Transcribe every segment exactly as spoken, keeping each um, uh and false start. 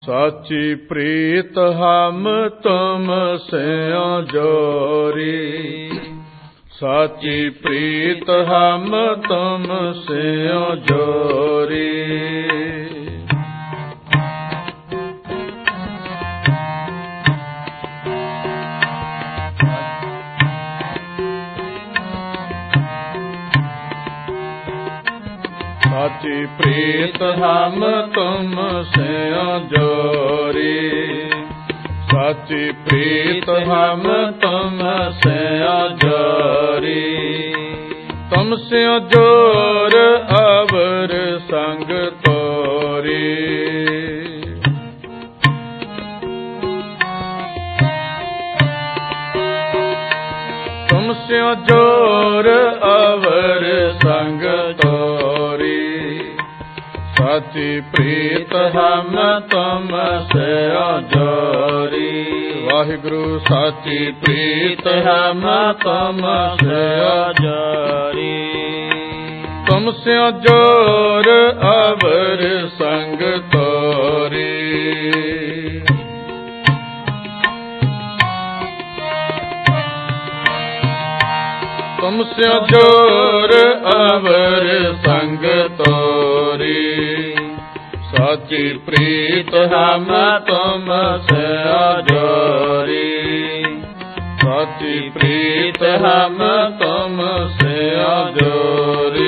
साची प्रीत हम तुम स्यों जोरी, साची प्रीत हम तुम स्यों जोरी। साची प्रीत हम तुम स्यों जोरी, साची प्रीत हम तुम स्यों जोरी। तुम स्यों जोर अवर संग तोरी, तुम स्यों जोर अवर संग तोरी। साची प्रीत हम तुम स्यों जोरी, वाहिगुरु साची प्रीत हम तुम स्यों जोरी। तुम स्यों जोर अवर संग तोरी, तुम स्यों जोर अवर संग तोरी। साची प्रीत हम तुम स्यों जोरी, साची प्रीत हम तुम स्यों जोरी।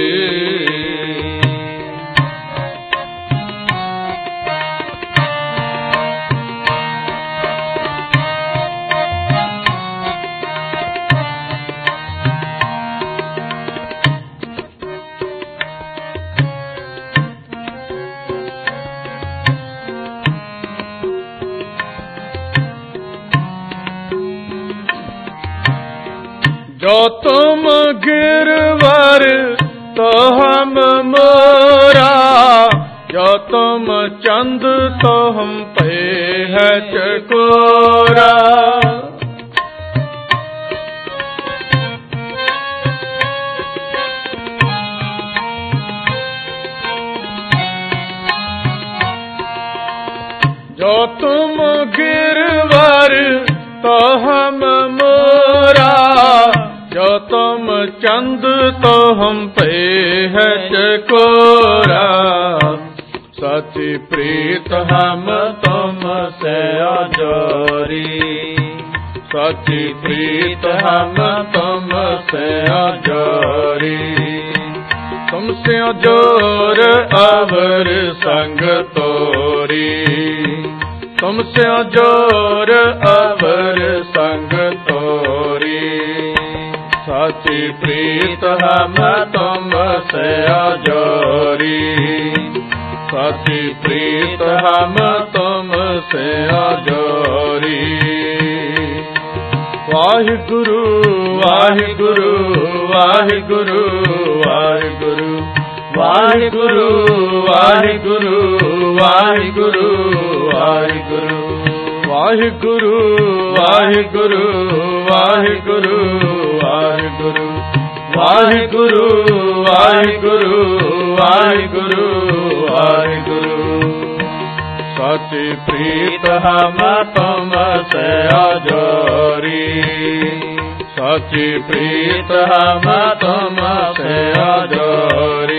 जो तुम गिरवर तो हम मोरा, जो तुम चंद तो हम पे है चकोरा। जो तुम गिरवर तो हम मोरा, जो तुम चंद तो हम पे है चकोरा। साची प्रीत हम तुम स्यों जोरी, साची प्रीत हम तुम स्यों जोरी। तुम स्यों जोर अवर संग तोरी, तुम स्यों जोर अवर संग तोरी। साची प्रीत हम तुम स्यों जोरी, साची प्रीत हम तुम स्यों जोरी। वाहिगुरु वाहिगुरु वाहिगुरु वाहिगुरु वाहिगुरु वाहिगुरु वाहिगुरु वाहिगुरु वाहिगुरु वाहिगुरु वाहिगुरु वाहिगुरु वाहिगुरु वाहिगुरु वाहिगुरु वाहिगुरु। साची प्रीत हम तुम स्यों जोरी, साची प्रीत हम तुम स्यों जोरी।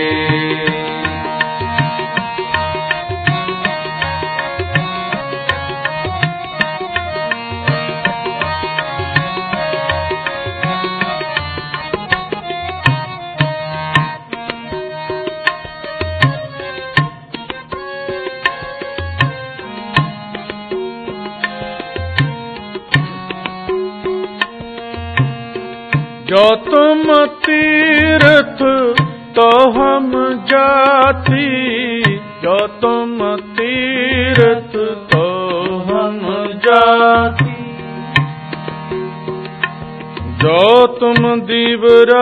जो तुम तीर्थ तो हम जाति, जो तुम तीर्थ तो हम जाति। जो तुम दीवरा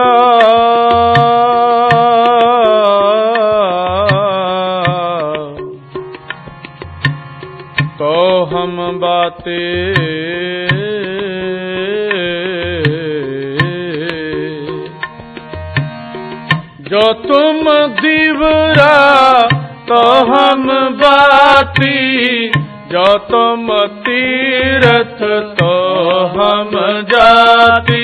तो हम बातें। जो तुम दीवरा तो हम बाती, जो तुम तीर्थ तो हम जाति।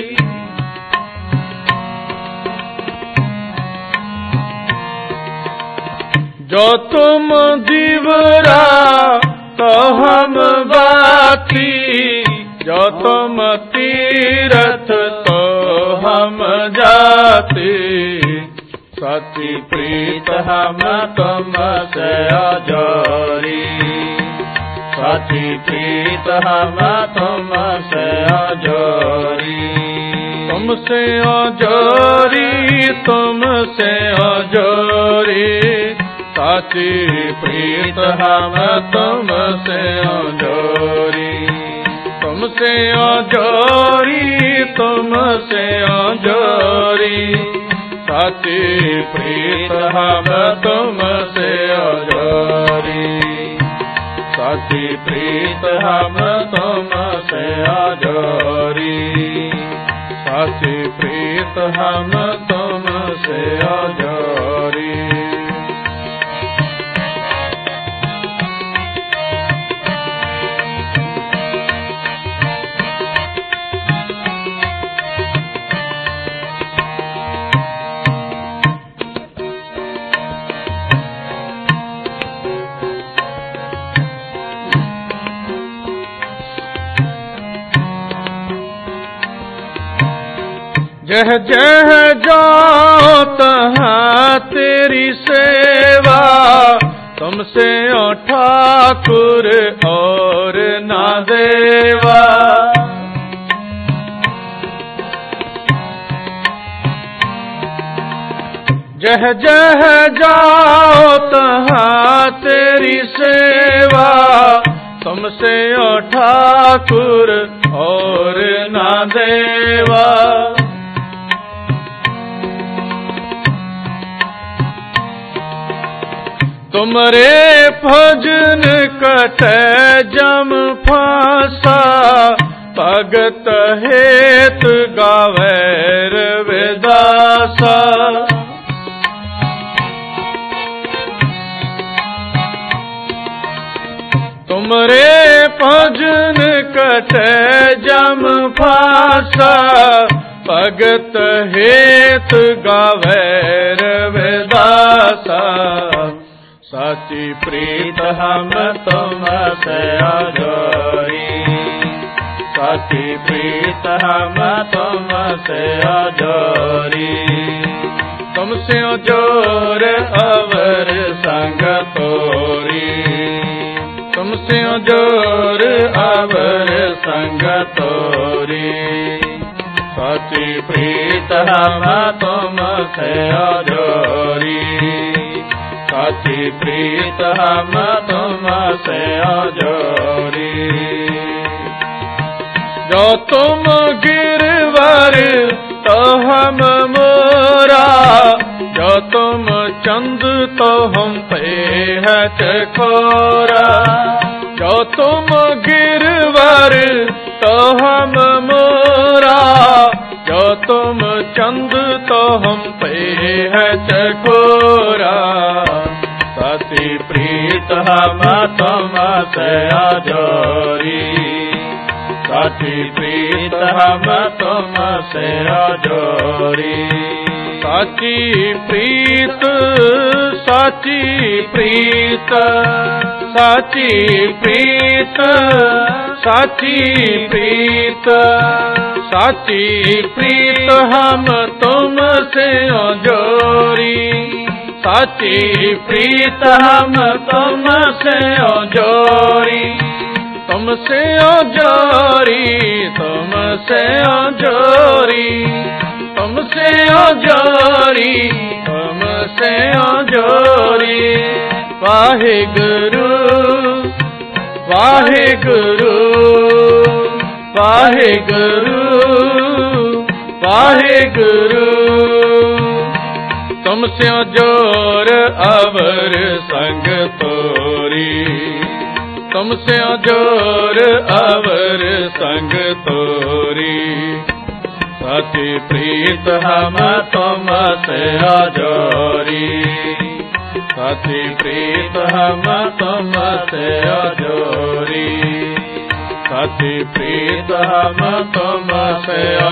जो तुम दीवरा तो हम बाती। जो तुम तीर्थ तो हम जाति। सची प्रीत हम तुम से जोरी। सची प्रीत हम तुम से जोरी। तुमसे जोरी तुमसे जोरी। सची प्रीत हम तुमसे जोरी। तुमसे जोरी तुमसे जोरी। सची प्रीत हम तुमसे जोरी। सची प्रीत हम तुमसे जोरी। सची प्रीत हम तुमसे जोरी। जह जह जाओ तहाँ तेरी सेवा। तुमसे ओ ठाकुर और ना देवा। जह जह जाओ तहाँ तेरी सेवा। तुमसे ओ ठाकुर और ना देवा। तुमरे भजन कटे जम फांसा। भगत हेत गावैर विदासा। तुमरे भजन कटे जम फांसा। भगत हेत गावैर विदासा। सची प्रीत हम तुमसे जोरी। सची प्रीत हम तुमसे जोरी। तुमसे जोर अवर संग तोरी। तुमसे जोर अवर संग तोरी। सची प्रीत हम तुमसे जोरी। सची प्रीत हम तुमसे जोरी। जो तुम गिरवर तो हम मोरा। जो तुम चंद तो हम पे है चकोरा। जो तुम गिरवर तो हम मोरा। जो तुम चंद तो हम पे है चकोरा। सची प्रीत हम तुमसे जोरी। सची प्रीत हम तुमसे जोरी। सची प्रीत सची प्रीत सची प्रीत सची प्रीत सची प्रीत हम तुमसे जोरी। सची प्रीत हम तुमसे जोरी। तुमसे जोरी तुमसे जोरी। तुमसे जोरी तुमसे जोरी। वाहे गुरु वाहे गुरु वाहे गुरु वाहे गुरु। तुमसे जोर अवर संग तोरी। तुमसे जोर अवर संग तोरी। सची प्रीत हम तुमसे जोरी। साची प्रीत हम तुमसे जोरी, साची प्रीत हम तुमसे